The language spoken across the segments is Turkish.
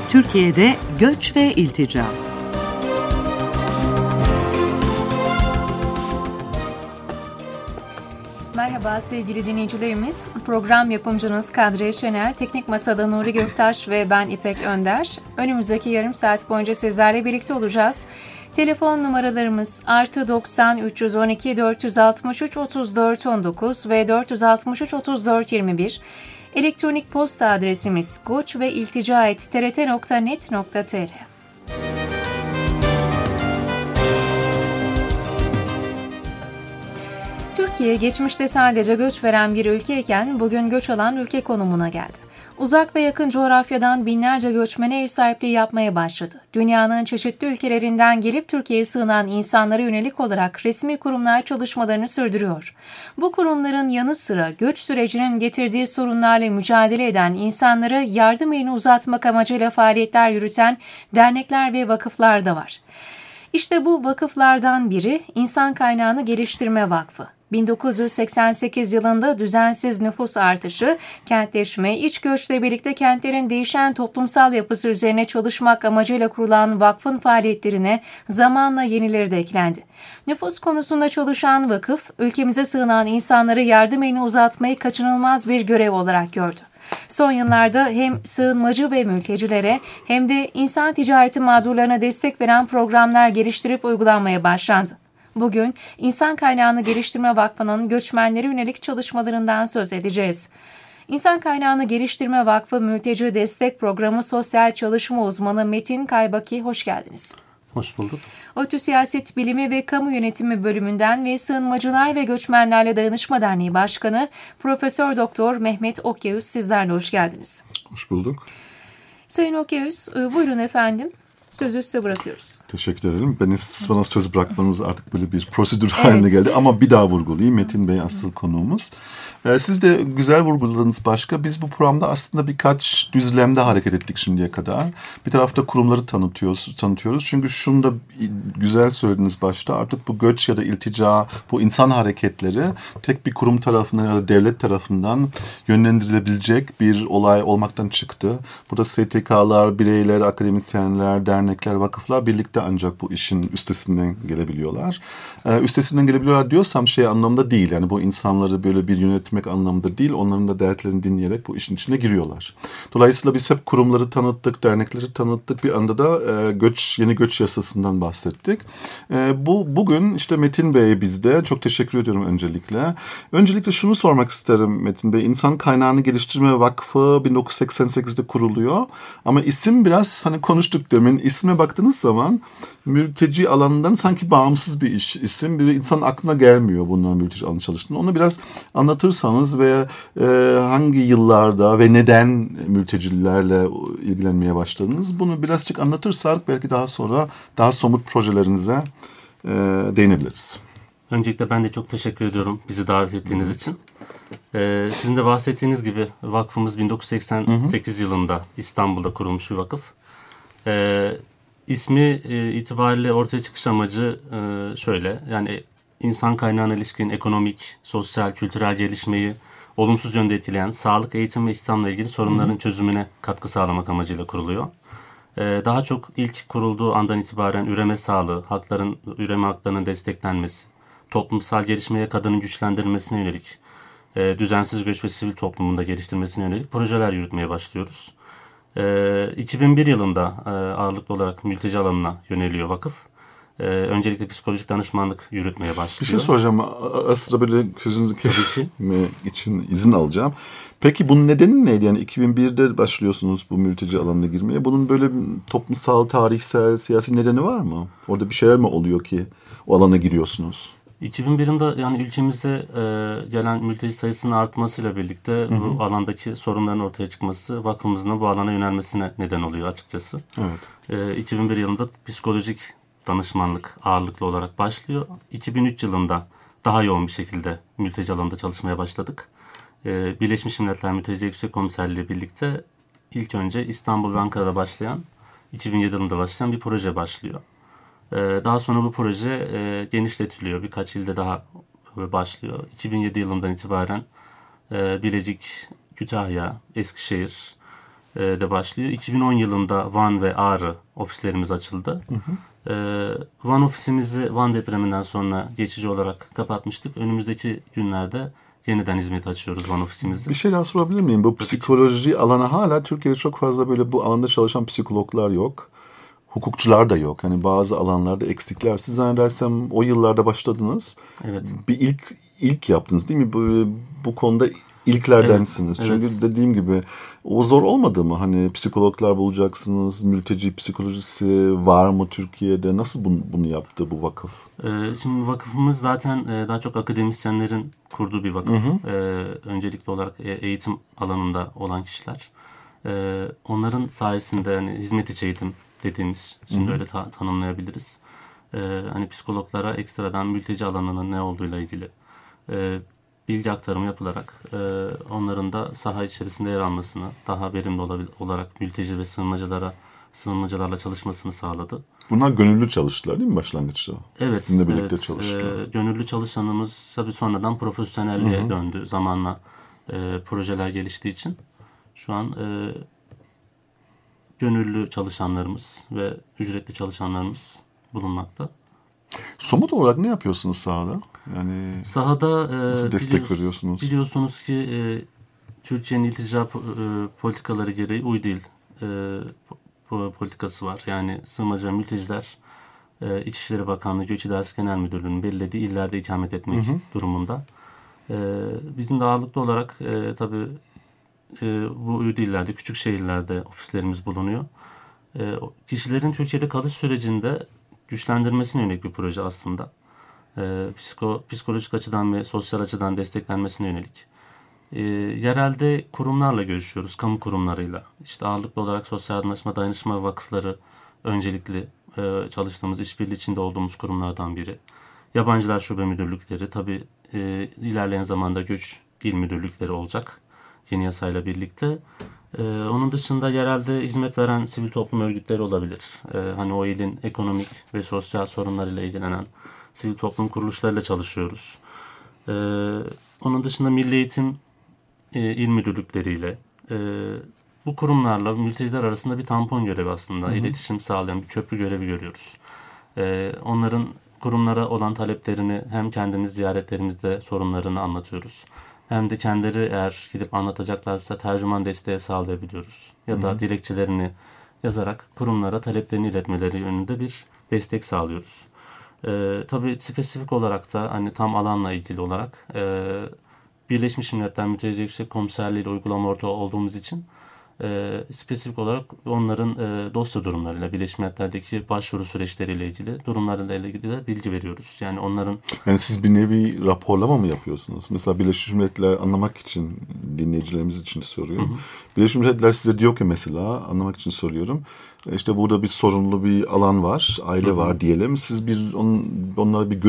Türkiye'de göç ve iltica. Merhaba sevgili dinleyicilerimiz. Program yapımcınız Kadriye Şenel, Teknik Masa'da Nuri Göktaş ve ben İpek Önder. Önümüzdeki yarım saat boyunca sizlerle birlikte olacağız. Telefon numaralarımız +90 312 463 34 19 ve 463 34 21. Elektronik posta adresimiz goçveiltica@trt.net.tr. Türkiye geçmişte sadece göç veren bir ülkeyken bugün göç alan ülke konumuna geldi. Uzak ve yakın coğrafyadan binlerce göçmene ev sahipliği yapmaya başladı. Dünyanın çeşitli ülkelerinden gelip Türkiye'ye sığınan insanlara yönelik olarak resmi kurumlar çalışmalarını sürdürüyor. Bu kurumların yanı sıra göç sürecinin getirdiği sorunlarla mücadele eden insanlara yardım elini uzatmak amacıyla faaliyetler yürüten dernekler ve vakıflar da var. İşte bu vakıflardan biri İnsan Kaynağını Geliştirme Vakfı. 1988 yılında düzensiz nüfus artışı, kentleşme, iç göçle birlikte kentlerin değişen toplumsal yapısı üzerine çalışmak amacıyla kurulan vakfın faaliyetlerine zamanla yenileri de eklendi. Nüfus konusunda çalışan vakıf, ülkemize sığınan insanlara yardım elini uzatmayı kaçınılmaz bir görev olarak gördü. Son yıllarda hem sığınmacı ve mültecilere hem de insan ticareti mağdurlarına destek veren programlar geliştirip uygulanmaya başlandı. Bugün İnsan Kaynağını Geliştirme Vakfı'nın göçmenlere yönelik çalışmalarından söz edeceğiz. İnsan Kaynağını Geliştirme Vakfı Mülteci Destek Programı Sosyal Çalışma Uzmanı Metin Kaybaki, hoş geldiniz. Hoş bulduk. ODTÜ Siyaset Bilimi ve Kamu Yönetimi Bölümünden ve Sığınmacılar ve Göçmenlerle Dayanışma Derneği Başkanı Profesör Doktor Mehmet Okyağüz, sizlerle hoş geldiniz. Hoş bulduk. Sayın Okyağüz, buyurun efendim. Sözü size bırakıyoruz. Teşekkür ederim. Bana söz bırakmanız artık böyle bir prosedür haline geldi. Ama bir daha vurgulayayım. Metin Bey asıl konuğumuz. Siz de güzel vurguladınız başka. Biz bu programda birkaç düzlemde hareket ettik şimdiye kadar. Bir tarafta kurumları tanıtıyoruz. Çünkü şunu da güzel söylediniz başta. Artık bu göç ya da iltica, bu insan hareketleri tek bir kurum tarafından ya da devlet tarafından yönlendirilebilecek bir olay olmaktan çıktı. Burada STK'lar, bireyler, akademisyenler, dernekler, vakıflar birlikte ancak bu işin üstesinden gelebiliyorlar. Üstesinden gelebiliyorlar diyorsam anlamda değil. Yani bu insanları böyle bir yönetmek anlamda değil. Onların da dertlerini dinleyerek bu işin içine giriyorlar. Dolayısıyla biz hep kurumları tanıttık, dernekleri tanıttık. Bir anda da yeni göç yasasından bahsettik. Bugün Metin Bey bizde. Çok teşekkür ediyorum öncelikle. Öncelikle şunu sormak isterim Metin Bey. İnsan Kaynağını Geliştirme Vakfı 1988'de kuruluyor. Ama isim biraz konuştuk demin. İsme baktığınız zaman mülteci alanından sanki bağımsız bir isim. Bir insan aklına gelmiyor bunların mülteci alanı çalıştığını. Onu biraz anlatırsanız ve hangi yıllarda ve neden mültecilerle ilgilenmeye başladınız? Bunu birazcık anlatırsak belki daha sonra daha somut projelerinize değinebiliriz. Öncelikle ben de çok teşekkür ediyorum bizi davet ettiğiniz için. Sizin de bahsettiğiniz gibi vakfımız 1988 yılında İstanbul'da kurulmuş bir vakıf. İsmi itibariyle ortaya çıkış amacı şöyle. Yani insan kaynağına ilişkin ekonomik, sosyal, kültürel gelişmeyi olumsuz yönde etkileyen sağlık, eğitim ve İslam'la ilgili sorunların çözümüne katkı sağlamak amacıyla kuruluyor. Daha çok ilk kurulduğu andan itibaren üreme sağlığı, üreme haklarının desteklenmesi, toplumsal gelişmeye, kadının güçlendirilmesine yönelik, düzensiz göç ve sivil toplumunda geliştirmesine yönelik projeler yürütmeye başlıyoruz. 2001 yılında ağırlıklı olarak mülteci alanına yöneliyor vakıf. Öncelikle psikolojik danışmanlık yürütmeye başlıyor. Bir şey soracağım. Aslında böyle sözünüzü kesmek için izin alacağım. Peki bunun nedeni neydi? Yani 2001'de başlıyorsunuz bu mülteci alanına girmeye. Bunun böyle toplumsal, tarihsel, siyasi nedeni var mı? Orada bir şeyler mi oluyor ki o alana giriyorsunuz? 2001 yılında yani ülkemize gelen mülteci sayısının artmasıyla birlikte bu alandaki sorunların ortaya çıkması vakfımızın da bu alana yönelmesine neden oluyor açıkçası. Evet. 2001 yılında psikolojik danışmanlık ağırlıklı olarak başlıyor. 2003 yılında daha yoğun bir şekilde mülteci alanında çalışmaya başladık. Birleşmiş Milletler Mülteci Yüksek Komiserliği birlikte ilk önce İstanbul ve Ankara'da başlayan, 2007 yılında başlayan bir proje başlıyor. Daha sonra bu proje genişletiliyor. Birkaç ilde daha başlıyor. 2007 yılından itibaren Bilecik, Kütahya, Eskişehir, de başlıyor. 2010 yılında Van ve Ağrı ofislerimiz açıldı. Van ofisimizi Van depreminden sonra geçici olarak kapatmıştık. Önümüzdeki günlerde yeniden hizmet açıyoruz Van ofisimizi. Bir şey daha sorabilir miyim? Bu psikoloji alanı hala Türkiye'de çok fazla böyle bu alanda çalışan psikologlar yok. Hukukçular da yok. Hani bazı alanlarda eksikler. Siz zannedersem o yıllarda başladınız. Evet. Bir ilk yaptınız değil mi? Bu konuda ilklerdensiniz. Evet, Çünkü evet. dediğim gibi o zor olmadı mı? Hani psikologlar bulacaksınız. Mülteci psikolojisi var mı Türkiye'de? Nasıl bunu yaptı bu vakıf? Şimdi vakıfımız zaten daha çok akademisyenlerin kurduğu bir vakıf. Öncelikli olarak eğitim alanında olan kişiler. Onların sayesinde hani hizmet içi eğitim dediğimiz, şimdi öyle tanımlayabiliriz. Hani psikologlara ekstradan mülteci alanının ne olduğuyla ilgili bilgi aktarımı yapılarak onların da saha içerisinde yer almasını, daha verimli olarak mülteci ve sığınmacılarla çalışmasını sağladı. Bunlar gönüllü çalıştılar değil mi başlangıçta? Evet. Sizinle birlikte çalıştılar. Gönüllü çalışanımız tabii sonradan profesyonelliğe döndü. Zamanla projeler geliştiği için şu an gönüllü çalışanlarımız ve ücretli çalışanlarımız bulunmakta. Somut olarak ne yapıyorsunuz sahada? Yani sahada nasıl destek veriyorsunuz? Biliyorsunuz ki Türkiye'nin iltica politikaları gereği uydil politikası var. Yani sığınmacı ve mülteciler İçişleri Bakanlığı Göç İdaresi Genel Müdürlüğü'nün belirlediği illerde ikamet etmek durumunda. Bizim de ağırlıklı olarak tabii bu uydu illerde, küçük şehirlerde ofislerimiz bulunuyor. Kişilerin Türkiye'de kalış sürecinde güçlendirmesine yönelik bir proje aslında. Psikolojik açıdan ve sosyal açıdan desteklenmesine yönelik. Yerelde kurumlarla görüşüyoruz, kamu kurumlarıyla. İşte ağırlıklı olarak sosyal yardımlaşma, dayanışma vakıfları öncelikli çalıştığımız, işbirliği içinde olduğumuz kurumlardan biri. Yabancılar Şube Müdürlükleri, tabii ilerleyen zamanda göç il müdürlükleri olacak yeni yasayla birlikte. Onun dışında yerelde hizmet veren sivil toplum örgütleri olabilir. Hani o ilin ekonomik ve sosyal sorunlarıyla ilgilenen sivil toplum kuruluşlarıyla çalışıyoruz. Onun dışında Milli Eğitim il müdürlükleriyle bu kurumlarla mülteciler arasında bir tampon görevi aslında. İletişim sağlayan bir köprü görevi görüyoruz. Onların kurumlara olan taleplerini hem kendimiz ziyaretlerimizde sorunlarını anlatıyoruz. Hem de kendileri eğer gidip anlatacaklarsa tercüman desteği sağlayabiliyoruz. Ya da dilekçelerini yazarak kurumlara taleplerini iletmeleri yönünde bir destek sağlıyoruz. Tabii spesifik olarak da hani tam alanla ilgili olarak Birleşmiş Milletler Mülteci Yüksek Komiserliği ile uygulama ortağı olduğumuz için spesifik olarak onların dosya durumlarıyla, Birleşmiş Milletler'deki başvuru süreçleriyle ilgili durumlarıyla ilgili de bilgi veriyoruz. Yani onların... Yani siz bir nevi raporlama mı yapıyorsunuz? Mesela Birleşmiş Milletler anlamak için, dinleyicilerimiz için soruyorum. Birleşmiş Milletler size diyor ki mesela, anlamak için soruyorum. İşte burada bir sorunlu bir alan var, aile var diyelim. Siz onlara bir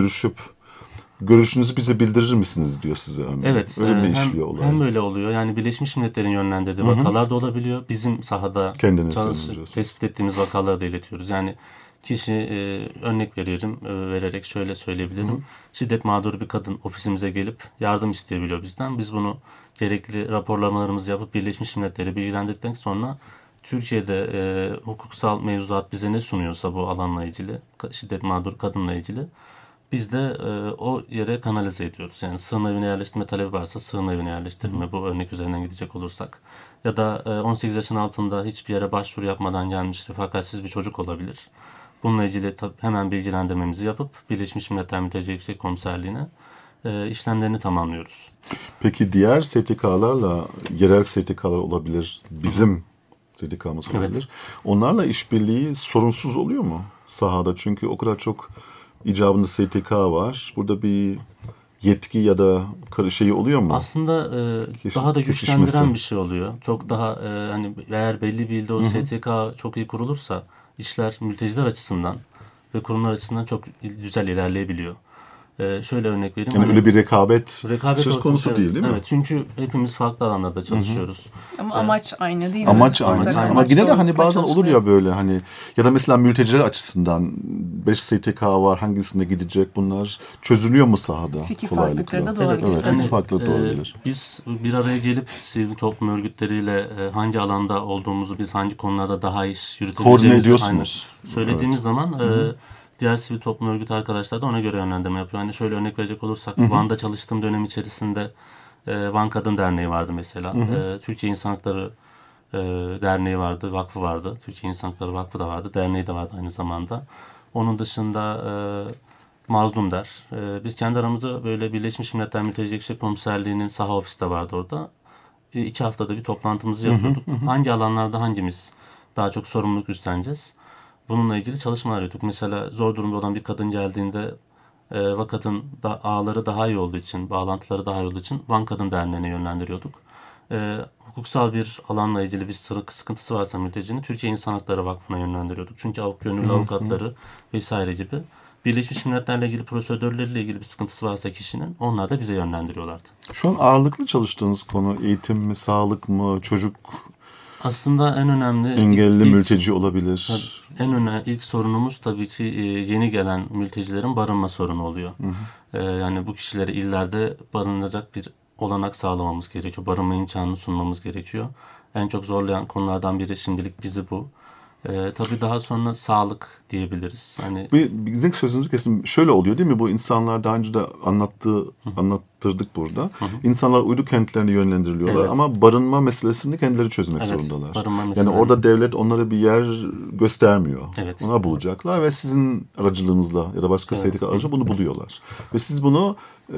görüşünüzü bize bildirir misiniz diyor size örneğin. Evet. Öyle mi işliyor olay? Hem öyle oluyor. Yani Birleşmiş Milletler'in yönlendirdiği vakalar da olabiliyor. Bizim sahada tespit ettiğimiz vakaları da iletiyoruz. Yani kişi örnek vererek şöyle söyleyebilirim. Şiddet mağduru bir kadın ofisimize gelip yardım isteyebiliyor bizden. Biz bunu gerekli raporlamalarımızı yapıp Birleşmiş Milletler'e bilgilendirdikten sonra Türkiye'de hukuksal mevzuat bize ne sunuyorsa bu alanla ilgili, şiddet mağduru kadınla ilgili biz de o yere kanalize ediyoruz. Yani sığınma evine yerleştirme talebi varsa sığınma evine yerleştirme, bu örnek üzerinden gidecek olursak. Ya da 18 yaşın altında hiçbir yere başvuru yapmadan gelmiş refakatsiz bir çocuk olabilir. Bununla ilgili hemen bilgilendirmemizi yapıp Birleşmiş Milletler Mülteci Yüksek Komiserliği'ne işlemlerini tamamlıyoruz. Peki diğer STK'larla, yerel STK'lar olabilir, bizim STK'mız olabilir. Evet. Onlarla işbirliği sorunsuz oluyor mu sahada? Çünkü o kadar çok icabında STK var. Burada bir yetki ya da şeyi oluyor mu? Aslında daha da güçlendiren bir şey oluyor. Çok daha hani eğer belli bir ilde o STK çok iyi kurulursa işler mülteciler açısından ve kurumlar açısından çok güzel ilerleyebiliyor. Şöyle örnek vereyim. Yani hani, öyle bir rekabet söz konusu evet, değil mi? Evet, çünkü hepimiz farklı alanlarda çalışıyoruz. Ama amaç aynı değil mi? Amaç aynı. Ortak Ama amaç yine de hani doğrultusunda bazen olur çalışmaya. ya böyle hani ya da mesela mülteciler açısından 5 STK var, hangisine gidecek, bunlar çözülüyor mu sahada? Fikir kolaylıkla? farklılıkları da doğabilir. Evet, tabii. fikir farklılığı doğabilir. Biz bir araya gelip sivil toplum örgütleriyle hangi alanda olduğumuzu, biz hangi konularda daha iyi yürütebileceğimizi Koordine ediyorsunuz. söylediğimiz zaman diğer sivil toplum örgütü arkadaşlar da ona göre yönlendirme yapıyor. Hani şöyle örnek verecek olursak, Van'da çalıştığım dönem içerisinde Van Kadın Derneği vardı mesela. Türkiye İnsan Hakları Derneği vardı, vakfı vardı. Türkiye İnsan Hakları Vakfı da vardı, derneği de vardı aynı zamanda. Onun dışında Mazlum Der. Biz kendi aramızda böyle Birleşmiş Milletler Mülteci Yüksek Komiserliği'nin saha ofisi de vardı orada. 2 haftada bir toplantımızı yapıyorduk. Hangi alanlarda hangimiz daha çok sorumluluk üstleneceğiz? Bununla ilgili çalışmalar yapıyorduk. Mesela zor durumda olan bir kadın geldiğinde vakatın ağları daha iyi olduğu için, bağlantıları daha iyi olduğu için Van Kadın Derneği'ne yönlendiriyorduk. Hukuksal bir alanla ilgili bir sıkıntısı varsa mültecinin Türkiye İnsan Hakları Vakfı'na yönlendiriyorduk. Çünkü gönüllü avukatları vesaire gibi Birleşmiş Milletler'le ilgili prosedürleriyle ilgili bir sıkıntısı varsa kişinin, onlar da bize yönlendiriyorlardı. Şu an ağırlıklı çalıştığınız konu eğitim mi, sağlık mı, çocuk Aslında en önemli engelli mülteci olabilir. En önemli ilk sorunumuz tabii ki yeni gelen mültecilerin barınma sorunu oluyor. Yani bu kişilere illerde barınacak bir olanak sağlamamız gerekiyor. Barınma imkanını sunmamız gerekiyor. En çok zorlayan konulardan biri şimdilik bizi bu. Tabii daha sonra sağlık diyebiliriz. Hani Bir sözünüzü kesin. Şöyle oluyor değil mi? Bu insanlar daha önce de anlattırdık burada. İnsanlar uydu kentlerine yönlendiriliyorlar, Evet. ama barınma meselesini kendileri çözmek Evet, zorundalar. barınma Yani meselesi. orada devlet onlara bir yer göstermiyor. Evet. Onlar bulacaklar ve sizin aracılığınızla ya da başka STK aracılığıyla bunu buluyorlar. Ve siz bunu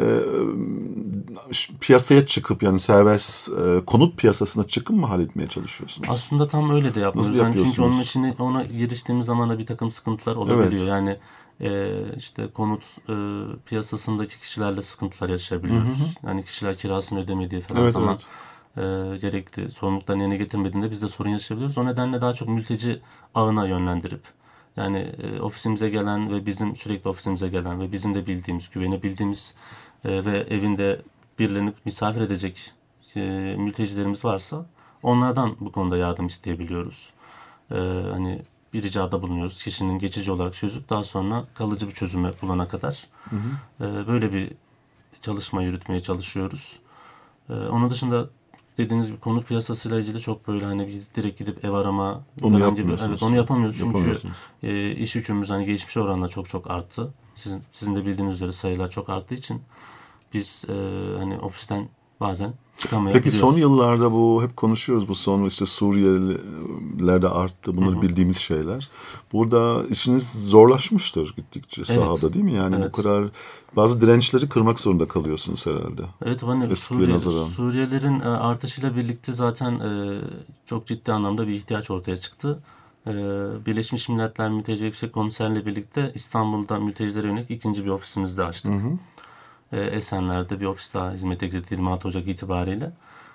piyasaya çıkıp, yani serbest konut piyasasına çıkıp mı halletmeye çalışıyorsunuz? aslında tam öyle de yapmıyoruz. Nasıl Yani çünkü yapıyorsunuz? ona giriştiğimiz zaman da bir takım sıkıntılar olabiliyor. Evet. Yani işte konut piyasasındaki kişilerle sıkıntılar yaşayabiliyoruz. Yani kişiler kirasını ödemediği falan Evet, zaman gerekli sorumluluklarını yerine getirmediğinde biz de sorun yaşayabiliyoruz. O nedenle daha çok mülteci ağına yönlendirip, yani ofisimize gelen ve bizim sürekli ofisimize gelen ve bizim de bildiğimiz, güvenebildiğimiz ve evinde birilerini misafir edecek mültecilerimiz varsa onlardan bu konuda yardım isteyebiliyoruz. Hani bir ricada bulunuyoruz. Kişinin geçici olarak çözüp daha sonra kalıcı bir çözüme bulana kadar böyle bir çalışma yürütmeye çalışıyoruz. Onun dışında dediğiniz gibi konut piyasasıyla ilgili çok böyle hani biz direkt gidip ev arama Onu falan gibi, yapmıyorsunuz. evet, onu yapamıyoruz çünkü Yapamıyorsunuz. iş yükümüz hani geçmiş oranla çok arttı. Sizin de bildiğiniz üzere sayılar çok arttığı için biz hani ofisten bazen çıkamayabiliyoruz. Peki son yıllarda bu hep konuşuyoruz, bu son işte Suriyeliler de arttı, bunları bildiğimiz şeyler. Burada işiniz zorlaşmıştır gittikçe sahada, değil mi? Yani Evet. bu kadar bazı dirençleri kırmak zorunda kalıyorsunuz herhalde. Evet, hani Eskiye nazaran. Suriyelilerin artışıyla birlikte zaten çok ciddi anlamda bir ihtiyaç ortaya çıktı. Birleşmiş Milletler Mülteci Yüksek Komiserliği birlikte İstanbul'da mültecilere yönelik ikinci bir ofisimizi de açtık. Esenler'de bir ofis daha hizmete girdi 26 Ocak itibariyle.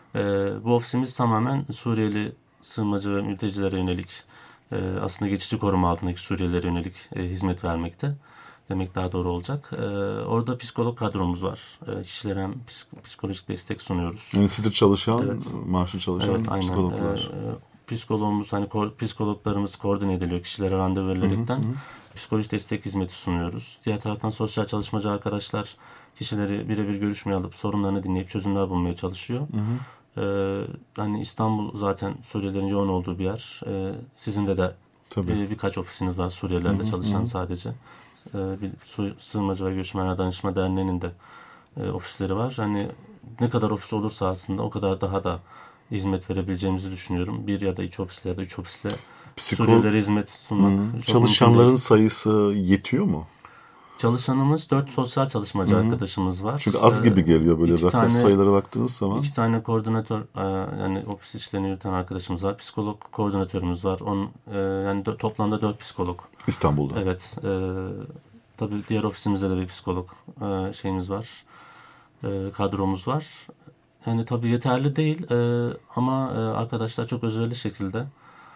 Bu ofisimiz tamamen Suriyeli sığınmacı ve mültecilere yönelik, aslında geçici koruma altındaki Suriyelilere yönelik hizmet vermekte demek daha doğru olacak. Orada psikolog kadromuz var. Kişilere hem psikolojik destek sunuyoruz. Yani sizde çalışan, Evet. maaşlı çalışan Evet, aynen. psikologlar. Psikologumuz, hani psikologlarımız koordine ediliyor kişilere randevu verilerekten. Psikolojik destek hizmeti sunuyoruz. Diğer taraftan sosyal çalışmacı arkadaşlar kişileri birebir görüşmeye alıp sorunlarını dinleyip çözümler bulmaya çalışıyor. Hani İstanbul zaten Suriyelilerin yoğun olduğu bir yer. Sizin de Tabii. birkaç ofisiniz var Suriyelilerle çalışan sadece. Sığınmacı ve Göçmenler Danışma Derneği'nin de ofisleri var. Hani ne kadar ofis olursa aslında o kadar daha da hizmet verebileceğimizi düşünüyorum. Bir ya da iki ofisle ya da üç ofisle Suriyelilere hizmet sunmak. çok Çalışanların mümkün değil. sayısı yetiyor mu? Çalışanımız 4 sosyal çalışmacı arkadaşımız var. Çünkü az gibi geliyor böyle iki rakam tane- sayılara baktığınız zaman. 2 tane koordinatör, yani ofis işlerini yürüten arkadaşımız var. Psikolog koordinatörümüz var. Yani toplamda 4 psikolog. İstanbul'da. Evet. Tabii diğer ofisimizde de bir psikolog şeyimiz var. Kadromuz var. Yani tabii yeterli değil ama arkadaşlar çok özverili şekilde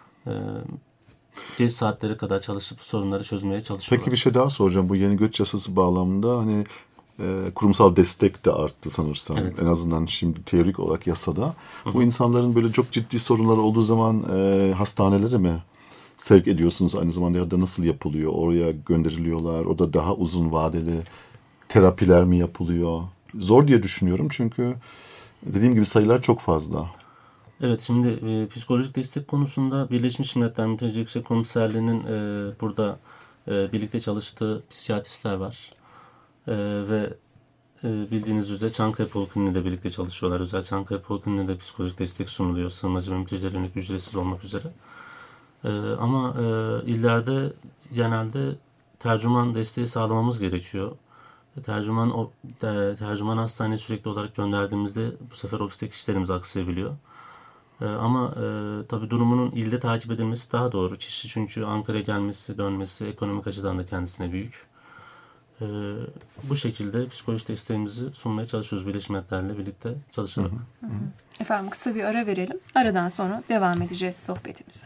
geç saatlere kadar çalışıp sorunları çözmeye çalışıyorlar. Peki bir şey daha soracağım. Bu yeni göç yasası bağlamında hani kurumsal destek de arttı sanırsam. Evet. En azından şimdi teorik olarak yasada. Bu insanların böyle çok ciddi sorunları olduğu zaman hastanelere mi sevk ediyorsunuz aynı zamanda, ya da nasıl yapılıyor? Oraya gönderiliyorlar. Orada daha uzun vadeli terapiler mi yapılıyor? Zor diye düşünüyorum çünkü dediğim gibi sayılar çok fazla. Evet, şimdi psikolojik destek konusunda Birleşmiş Milletler Mülteci Yüksek Komiserliği'nin burada birlikte çalıştığı psikiyatristler var. Ve bildiğiniz üzere Çankaya Polikliniği'nde birlikte çalışıyorlar. Özel Çankaya Polikliniği'nde psikolojik destek sunuluyor. Sığınmacı ve mültecilere yönelik ücretsiz olmak üzere. Ama illerde genelde tercüman desteği sağlamamız gerekiyor. Tercüman hastaneye sürekli olarak gönderdiğimizde bu sefer ofisteki işlerimiz aksayabiliyor. Ama tabii durumunun ilde takip edilmesi daha doğru. Kişi çünkü Ankara'ya gelmesi, dönmesi ekonomik açıdan da kendisine büyük. Bu şekilde psikolojik desteğimizi sunmaya çalışıyoruz Birleşmiş Milletler'le birlikte çalışarak. Efendim kısa bir ara verelim. Aradan sonra devam edeceğiz sohbetimize.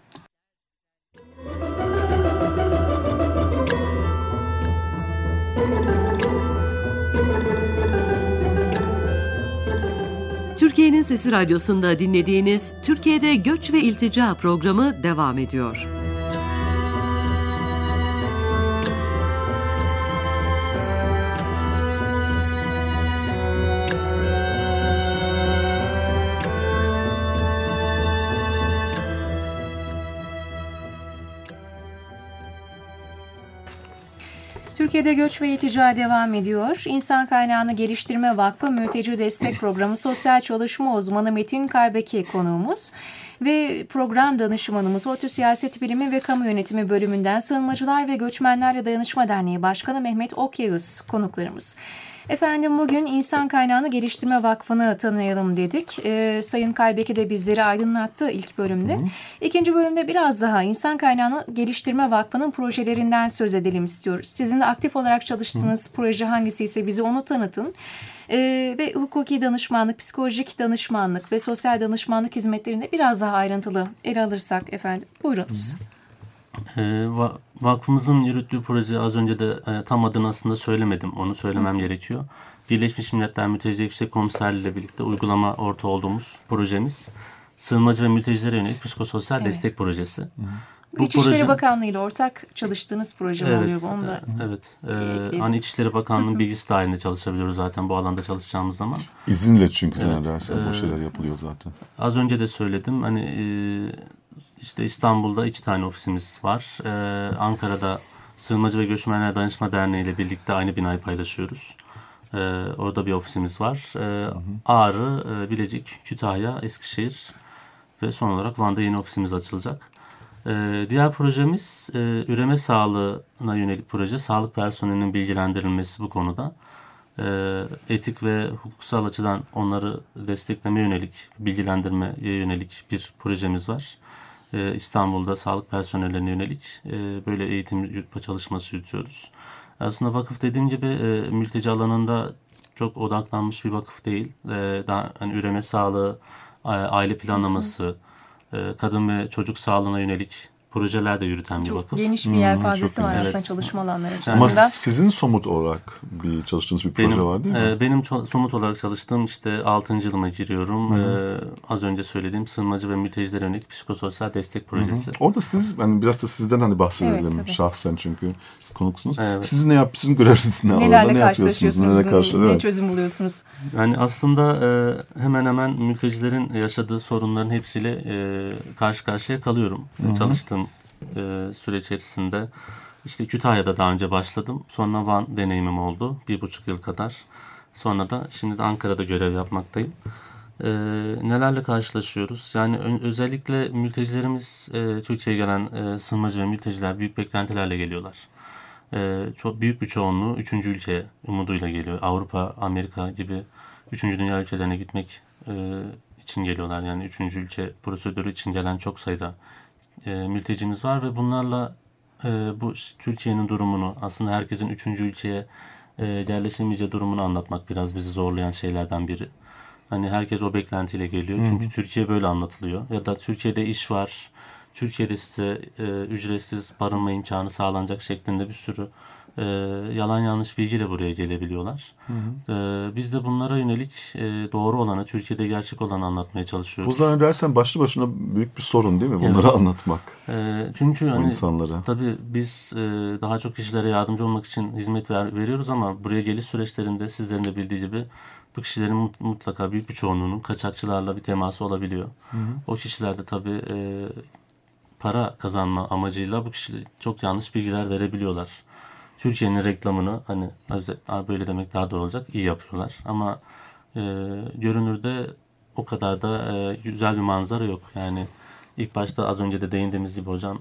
Türkiye'nin Sesi Radyosu'nda dinlediğiniz Türkiye'de Göç ve İltica programı devam ediyor. Türkiye'de Göç ve İltica devam ediyor. İnsan Kaynağını Geliştirme Vakfı Mülteci Destek Programı Sosyal Çalışma Uzmanı Metin Kaybeki konuğumuz ve program danışmanımız ODTÜ Siyaset Bilimi ve Kamu Yönetimi bölümünden Sığınmacılar ve Göçmenlerle Dayanışma Derneği Başkanı Mehmet Okyayuz konuklarımız. Efendim bugün İnsan Kaynağını Geliştirme Vakfı'nı tanıyalım dedik. Sayın Kaybeki de bizleri aydınlattı ilk bölümde. İkinci bölümde biraz daha İnsan Kaynağını Geliştirme Vakfı'nın projelerinden söz edelim istiyoruz. Sizin de aktif olarak çalıştığınız proje hangisiyse bize onu tanıtın. Ve hukuki danışmanlık, psikolojik danışmanlık ve sosyal danışmanlık hizmetlerinde biraz daha ayrıntılı ele alırsak efendim. Buyurunuz. Vakfımızın yürüttüğü proje az önce de tam adını aslında söylemedim. Onu söylemem gerekiyor. Birleşmiş Milletler Mülteci Yüksek Komiserliği ile birlikte uygulama ortağı olduğumuz projemiz Sığınmacı ve Mültecilere Yönelik Psikososyal Destek Projesi. Bu İçişleri Bakanlığı ile ortak çalıştığınız proje mi oluyor bu? Onu da evet. Hani İçişleri Bakanlığı'nın bilgisi dahilinde çalışabiliyoruz zaten bu alanda çalışacağımız zaman. İzinle çünkü zannedersem bu şeyler yapılıyor zaten. Az önce de söyledim. Hani işte İstanbul'da 2 tane ofisimiz var. Ankara'da Sığınmacı ve Göçmenlerle Dayanışma Derneği ile birlikte aynı binayı paylaşıyoruz. Orada bir ofisimiz var. Ağrı, Bilecik, Kütahya, Eskişehir ve son olarak Van'da yeni ofisimiz açılacak. Diğer projemiz üreme sağlığına yönelik proje. Sağlık personelinin bilgilendirilmesi bu konuda. Etik ve hukuksal açıdan onları desteklemeye yönelik, bilgilendirmeye yönelik bir projemiz var. İstanbul'da sağlık personellerine yönelik böyle eğitim çalışması yürütüyoruz. Aslında vakıf dediğim gibi mülteci alanında çok odaklanmış bir vakıf değil. Daha hani üreme sağlığı, aile planlaması, kadın ve çocuk sağlığına yönelik projeler de yürüten bir vakıf. Geniş bir yelpazesi var aslında çalışma alanları açısından. Ama sizin somut olarak çalıştığınız bir proje var değil mi? Benim somut olarak çalıştığım işte 6. yılıma giriyorum. Az önce söylediğim Sığınmacı ve Mültecilere Yönelik Psikososyal Destek Projesi. Orada siz, yani biraz da sizden hani bahsedelim şahsen çünkü siz konuksunuz. Evet. Siz ne yapıyorsunuz, göreviniz ne? Nelerle karşılaşıyorsunuz, ne evet. çözüm buluyorsunuz? Yani aslında hemen hemen mültecilerin yaşadığı sorunların hepsiyle karşı karşıya kalıyorum. Çalıştığım süre içerisinde. İşte Kütahya'da daha önce başladım. Sonra Van deneyimim oldu. 1,5 yıl kadar. Sonra da şimdi de Ankara'da görev yapmaktayım. Nelerle karşılaşıyoruz? Yani özellikle mültecilerimiz Türkiye'ye gelen sığınmacı ve mülteciler büyük beklentilerle geliyorlar. Çok büyük bir çoğunluğu 3. ülke umuduyla geliyor. Avrupa, Amerika gibi 3. dünya ülkelerine gitmek için geliyorlar. Yani 3. ülke prosedürü için gelen çok sayıda mültecimiz var ve bunlarla bu Türkiye'nin durumunu, aslında herkesin 3. ülkeye yerleşemeyeceği durumunu anlatmak biraz bizi zorlayan şeylerden biri. Hani herkes o beklentiyle geliyor. Çünkü Türkiye böyle anlatılıyor. Ya da Türkiye'de iş var, Türkiye'de size ücretsiz barınma imkanı sağlanacak şeklinde bir sürü yalan yanlış bilgiyle buraya gelebiliyorlar. Biz de bunlara yönelik doğru olanı, Türkiye'de gerçek olanı anlatmaya çalışıyoruz. Bu zannedersem başlı başına büyük bir sorun değil mi? Bunları anlatmak. Çünkü hani insanlara. Tabii biz daha çok kişilere yardımcı olmak için hizmet veriyoruz ama buraya geliş süreçlerinde sizlerin de bildiği gibi bu kişilerin mutlaka büyük bir çoğunluğunun kaçakçılarla bir teması olabiliyor. O kişiler de tabii para kazanma amacıyla bu kişiler çok yanlış bilgiler verebiliyorlar. Türkiye'nin reklamını hani böyle demek daha doğru olacak, iyi yapıyorlar ama görünürde o kadar da güzel bir manzara yok. Yani ilk başta az önce de değindiğimiz gibi hocam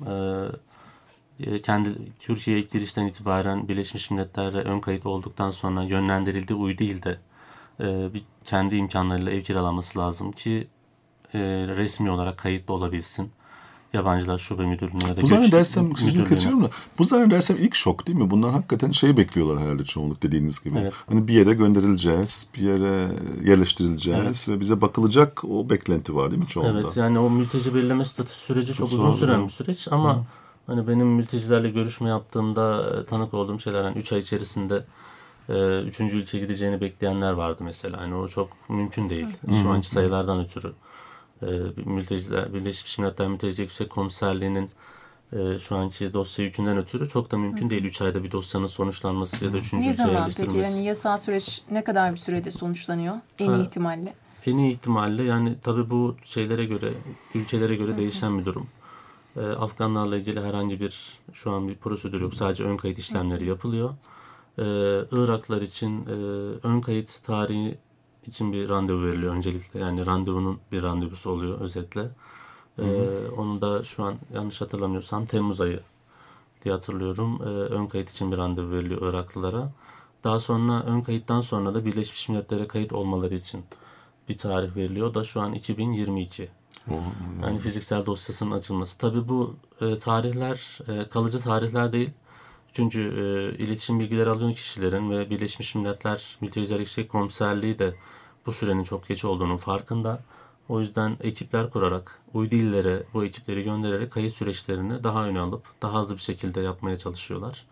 kendi Türkiye'ye ilk girişten itibaren Birleşmiş Milletler'e ön kayıt olduktan sonra yönlendirildiği uy değil de bir kendi imkanlarıyla ev kiralaması lazım ki resmi olarak kayıtlı olabilsin. Yabancılar Şube Müdürlüğü'ne ya da bu zannedersem Müdürlüğü'ne. Bu zannedersem ilk şok değil mi? Bunlar hakikaten bekliyorlar herhalde çoğunluk dediğiniz gibi. Evet. Hani bir yere gönderileceğiz, bir yere yerleştirileceğiz ve bize bakılacak o beklenti var değil mi çoğunda? Evet, yani o mülteci belirleme statüsü süreci çok uzun süren bir süreç ama hani benim mültecilerle görüşme yaptığımda tanık olduğum şeylerden 3 ay içerisinde 3. ülkeye gideceğini bekleyenler vardı mesela. Hani o çok mümkün değil. Şu anki sayılardan ötürü. Birleşmiş Milletler Mülteci Yüksek Komiserliği'nin şu anki dosya yükünden ötürü çok da mümkün değil. 3 ayda bir dosyanın sonuçlanması ya da 3. ülkeye yerleştirilmesi. Peki yani yasal süreç ne kadar bir sürede sonuçlanıyor en iyi ihtimalle? En iyi ihtimalle yani tabii bu şeylere göre, ülkelere göre değişen bir durum. Afganlarla ilgili herhangi bir şu an bir prosedür yok. Sadece ön kayıt işlemleri yapılıyor. Iraklar için ön kayıt tarihi için bir randevu veriliyor öncelikle. Yani randevunun bir randevusu oluyor özetle. Onu da şu an yanlış hatırlamıyorsam Temmuz ayı diye hatırlıyorum. Ön kayıt için bir randevu veriliyor Iraklılara. Daha sonra ön kayıttan sonra da Birleşmiş Milletler'e kayıt olmaları için bir tarih veriliyor. O da şu an 2022. Yani fiziksel dosyasının açılması. Tabii bu tarihler kalıcı tarihler değil. Çünkü iletişim bilgileri alan kişilerin ve Birleşmiş Milletler Mülteciler Yüksek Komiserliği de bu sürenin çok geç olduğunun farkında. O yüzden ekipler kurarak, uydu illere bu ekipleri göndererek kayıt süreçlerini daha öne alıp daha hızlı bir şekilde yapmaya çalışıyorlar.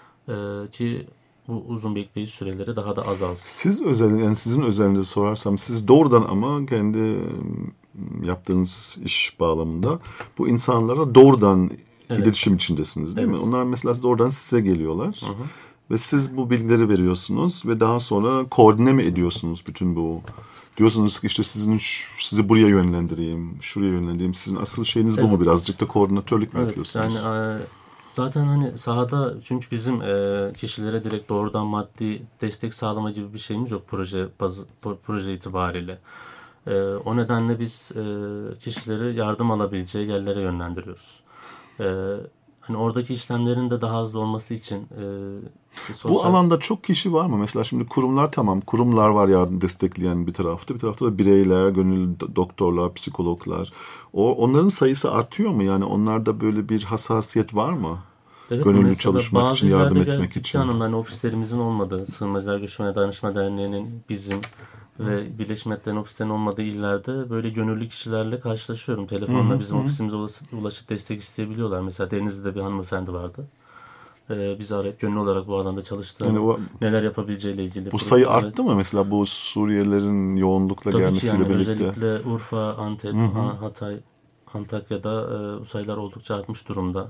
Ki bu uzun bekleyiş süreleri daha da azalsın. Sizin özelinize sorarsam siz doğrudan ama kendi yaptığınız iş bağlamında bu insanlara doğrudan iletişim içindesiniz değil mi? Onlar mesela doğrudan size geliyorlar. Ve siz bu bilgileri veriyorsunuz ve daha sonra koordine mi ediyorsunuz bütün bu? Diyorsunuz ki işte sizi buraya yönlendireyim, şuraya yönlendireyim. Sizin asıl şeyiniz bu mu? Birazcık da koordinatörlük mü yapıyorsunuz? Yani zaten hani sahada çünkü bizim kişilere direkt doğrudan maddi destek sağlama gibi bir şeyimiz yok proje itibariyle. O nedenle biz kişileri yardım alabileceği yerlere yönlendiriyoruz. Hani oradaki işlemlerin de daha hızlı olması için bu alanda çok kişi var mı? Mesela şimdi kurumlar tamam. Kurumlar var yardım destekleyen bir tarafta. Bir tarafta da bireyler, gönüllü doktorlar, psikologlar. Onların sayısı artıyor mu? Yani onlarda böyle bir hassasiyet var mı? Evet, gönüllü çalışmak için, yardım etmek için. Hani ofislerimizin olmadığı, Sığınmacılar Göçmen Danışma Derneği'nin bizim ve Birleşmiş Milletler'in ofislerinin olmadığı illerde böyle gönüllü kişilerle karşılaşıyorum. Telefonla bizim ofisimize ulaşıp destek isteyebiliyorlar. Mesela Denizli'de bir hanımefendi vardı. Bizi arayıp gönüllü olarak bu alanda çalıştığını, neler yapabileceğiyle ilgili. Bu sayı arttı mı mesela bu Suriyelilerin yoğunlukla gelmesiyle birlikte? Özellikle Urfa, Antep, Hatay, Antakya'da bu sayılar oldukça artmış durumda.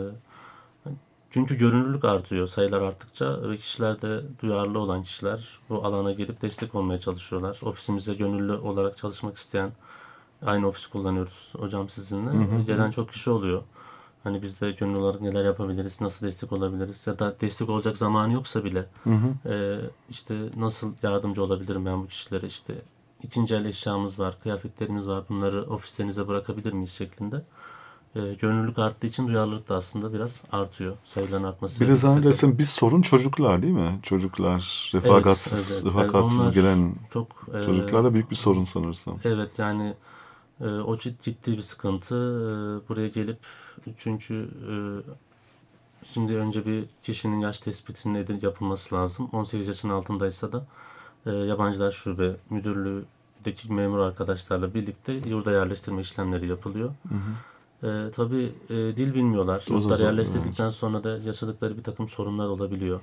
Çünkü görünürlük artıyor sayılar arttıkça ve kişiler de duyarlı olan kişiler bu alana gelip destek olmaya çalışıyorlar. Ofisimize gönüllü olarak çalışmak isteyen, aynı ofisi kullanıyoruz hocam sizinle. Gelen çok kişi oluyor. Hani biz de gönüllü olarak neler yapabiliriz, nasıl destek olabiliriz ya da destek olacak zamanı yoksa bile işte nasıl yardımcı olabilirim ben bu kişilere, işte ikinci el eşyamız var, kıyafetlerimiz var, bunları ofislerinize bırakabilir miyiz şeklinde. Gönüllülük arttığı için duyarlılık da aslında biraz artıyor. Sayıların artması. Bir de zannedersem bir sorun çocuklar değil mi? Çocuklar, refakatsız gelen çocuklar da büyük bir sorun sanırsam. Evet yani o ciddi bir sıkıntı. Buraya gelip çünkü şimdi önce bir kişinin yaş tespitinin yapılması lazım. 18 yaşın altındaysa da Yabancılar Şube Müdürlüğü'ndeki memur arkadaşlarla birlikte yurda yerleştirme işlemleri yapılıyor. Tabii dil bilmiyorlar. O Yurtlara zaman, yerleştirdikten sonra da yaşadıkları bir takım sorunlar olabiliyor.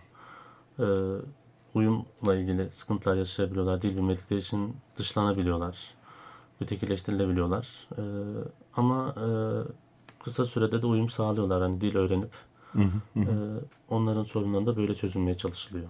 Uyumla ilgili sıkıntılar yaşayabiliyorlar. Dil bilmedikleri için dışlanabiliyorlar. Ötekileştirilebiliyorlar. Ama kısa sürede de uyum sağlıyorlar. Hani dil öğrenip onların sorunlarını da böyle çözülmeye çalışılıyor.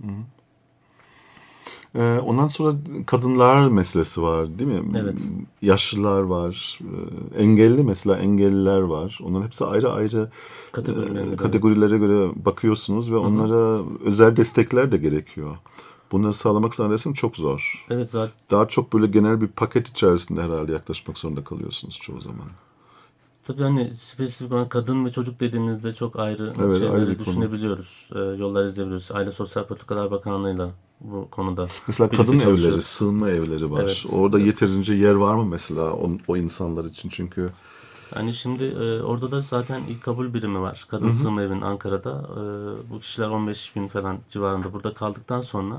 Ondan sonra kadınlar meselesi var değil mi? Evet. Yaşlılar var, engelli mesela engelliler var. Onların hepsi ayrı ayrı kategorilere göre bakıyorsunuz ve onlara özel destekler de gerekiyor. Bunları sağlamak zannedersem çok zor. Evet zaten. Daha çok böyle genel bir paket içerisinde herhalde yaklaşmak zorunda kalıyorsunuz çoğu zaman. Tabii hani spesifik olarak kadın ve çocuk dediğimizde çok ayrı ayrı şeyleri bir düşünebiliyoruz. Yollar izleyebiliyoruz. Aile Sosyal Politikalar Bakanlığı'yla bu konuda. Mesela kadın evleri, sığınma evleri var. Evet. Orada yeterince yer var mı mesela o insanlar için? Çünkü hani şimdi orada da zaten ilk kabul birimi var. Kadın sığınma evinin Ankara'da. Bu kişiler 15 gün falan civarında burada kaldıktan sonra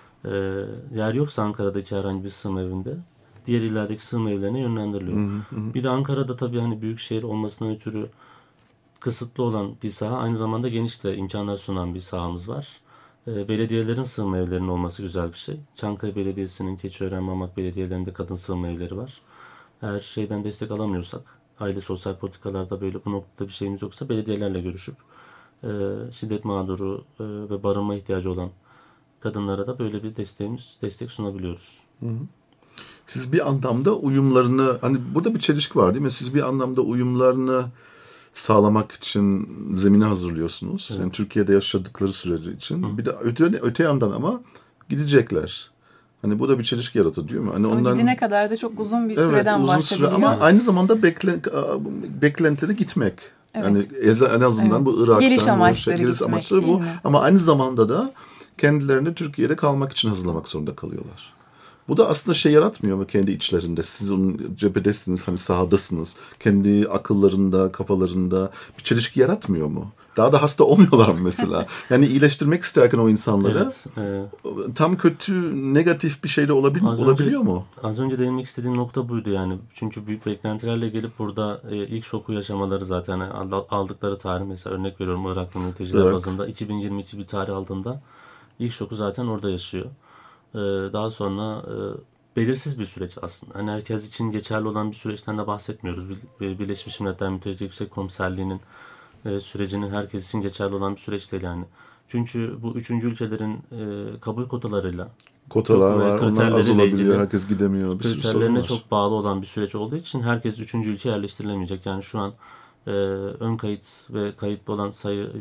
yer yoksa Ankara'daki herhangi bir sığınma evinde diğer illerdeki sığınma evlerine yönlendiriliyor. Bir de Ankara'da tabii hani büyük şehir olmasından ötürü kısıtlı olan bir saha, aynı zamanda geniş de imkanlar sunan bir sahamız var. Belediyelerin sığınma evlerinin olması güzel bir şey. Çankaya Belediyesi'nin, Keçiören, Mamak belediyelerinde kadın sığınma evleri var. Eğer şeyden destek alamıyorsak, aile sosyal politikalarda böyle bu noktada bir şeyimiz yoksa belediyelerle görüşüp şiddet mağduru ve barınma ihtiyacı olan kadınlara da böyle bir destek sunabiliyoruz. siz bir anlamda uyumlarını, hani burada bir çelişki var değil mi? Siz bir anlamda uyumlarını sağlamak için zemini hazırlıyorsunuz. Evet. Yani Türkiye'de yaşadıkları süreci için. Bir de öte yandan ama gidecekler. Hani bu da bir çelişki yaratır değil mi? Hani Ama gidene kadar da çok uzun bir süreden uzun süre bahsediliyor. ama aynı zamanda beklentileri gitmek. Evet. Yani en azından bu Irak'tan geliş amaçları geliş gitmek, amaçları değil bu. mi? Ama aynı zamanda da kendilerini Türkiye'de kalmak için hazırlamak zorunda kalıyorlar. Bu da aslında şey yaratmıyor mu kendi içlerinde? Siz onun cephedesiniz, hani sahadasınız. Kendi akıllarında, kafalarında bir çelişki yaratmıyor mu? Daha da hasta olmuyorlar mı mesela? Yani iyileştirmek isterken o insanları tam kötü, negatif bir şeyle olabiliyor mu? Az önce değinmek istediğim nokta buydu yani. Çünkü büyük beklentilerle gelip burada ilk şoku yaşamaları zaten aldıkları tarih, mesela örnek veriyorum Iraklı mülteciler bazında 2022 bir tarih aldığında ilk şoku zaten orada yaşıyor. Daha sonra belirsiz bir süreç aslında. Hani herkes için geçerli olan bir süreçten de bahsetmiyoruz. Birleşmiş Milletler Mülteci Yüksek Komiserliği'nin sürecinin herkes için geçerli olan bir süreç değil yani. Çünkü bu üçüncü ülkelerin kabul kotalarıyla kotalar var, onlar az olabiliyor, ilgili, herkes gidemiyor. Kriterlerine çok bağlı olan bir süreç olduğu için herkes üçüncü ülke yerleştirilemeyecek. Yani şu an ön kayıt ve kayıtlı olan sayı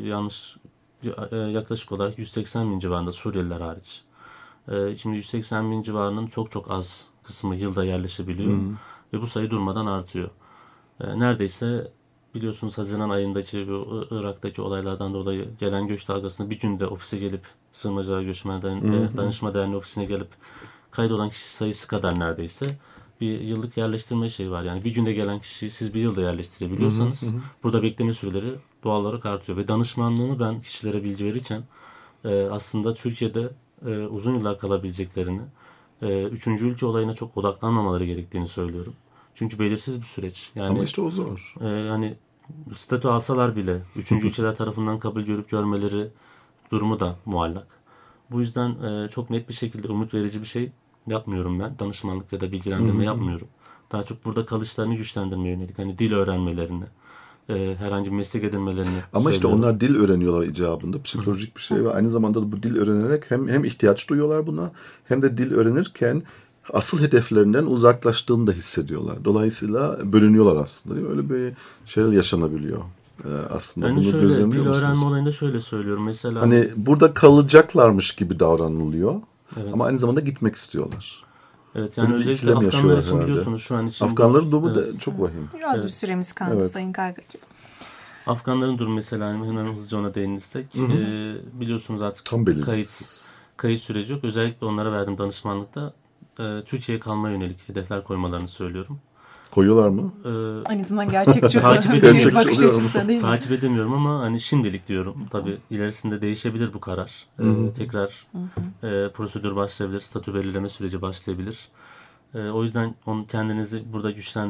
yaklaşık olarak 180 bin civarında, Suriyeliler hariç. Şimdi 180 bin civarının çok az kısmı yılda yerleşebiliyor. Ve bu sayı durmadan artıyor. Neredeyse biliyorsunuz Haziran ayındaki bu Irak'taki olaylardan dolayı gelen göç dalgasını bir günde ofise gelip Sığınmacılar Göçmen Danışma Derneği ofisine gelip kaydolan kişi sayısı kadar neredeyse bir yıllık yerleştirme şeyi var. Yani bir günde gelen kişiyi siz bir yılda yerleştirebiliyorsanız burada bekleme süreleri doğal olarak artıyor. Ve danışmanlığımı ben kişilere bilgi verirken aslında Türkiye'de uzun yıllar kalabileceklerini, üçüncü ülke olayına çok odaklanmamaları gerektiğini söylüyorum. Çünkü belirsiz bir süreç. Yani, ama işte o zor. Hani statü alsalar bile üçüncü ülkeler tarafından kabul görüp görmeleri durumu da muallak. Bu yüzden çok net bir şekilde umut verici bir şey yapmıyorum ben. Danışmanlık ya da bilgilendirme yapmıyorum. Daha çok burada kalışlarını güçlendirmeye yönelik. Hani dil öğrenmelerini, herhangi bir meslek edinmelerini ama işte söylüyorum. onlar dil öğreniyorlar icabında. Psikolojik bir şey ve aynı zamanda da bu dil öğrenerek hem ihtiyaç duyuyorlar buna, hem de dil öğrenirken asıl hedeflerinden uzaklaştığını da hissediyorlar. Dolayısıyla bölünüyorlar aslında. Değil mi? Öyle bir şeyler yaşanabiliyor. Aslında Yani bunu şöyle, gözlemliyor dil musunuz? öğrenme olayında şöyle söylüyorum. Mesela Hani burada kalacaklarmış gibi davranılıyor. Evet. Ama aynı zamanda gitmek istiyorlar. Evet, yani Böyle bir özellikle ikilem Afganlar yaşıyor için herhalde. biliyorsunuz şu an için Afganların durumu da çok vahim. Biraz bir süremiz kaldı Sayın Kaybaki. Afganların durumu mesela hemen hızlıca ona değinirsek biliyorsunuz artık Tam kayıt süreci yok. Özellikle onlara verdiğim danışmanlıkta Türkiye'ye kalmaya yönelik hedefler koymalarını söylüyorum. Koyuyorlar mı? En azından gerçekçi Takip bir edemiyorum. bakış açısı değil mi? Takip edemiyorum ama hani şimdilik diyorum. Tabii ilerisinde değişebilir bu karar. Tekrar prosedür başlayabilir, statü belirleme süreci başlayabilir. O yüzden kendinizi burada güçlendirin.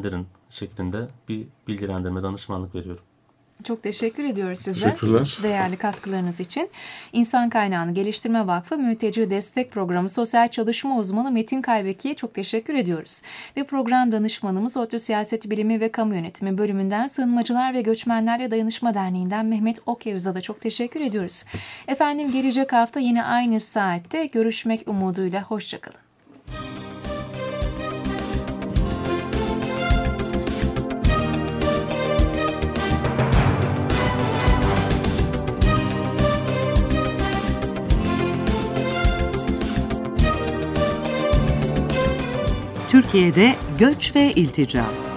şeklinde bir bilgilendirme, danışmanlık veriyorum. Çok teşekkür ediyoruz size. Teşekkürler. Değerli katkılarınız için. İnsan Kaynağını Geliştirme Vakfı Mülteci Destek Programı Sosyal Çalışma Uzmanı Metin Kaybeki'ye çok teşekkür ediyoruz. Ve program danışmanımız ODTÜ Siyaset Bilimi ve Kamu Yönetimi bölümünden Sığınmacılar ve Göçmenlerle Dayanışma Derneği'nden Mehmet Okyavuz'a da çok teşekkür ediyoruz. Efendim, gelecek hafta yine aynı saatte görüşmek umuduyla. Hoşçakalın. Türkiye'de göç ve iltica.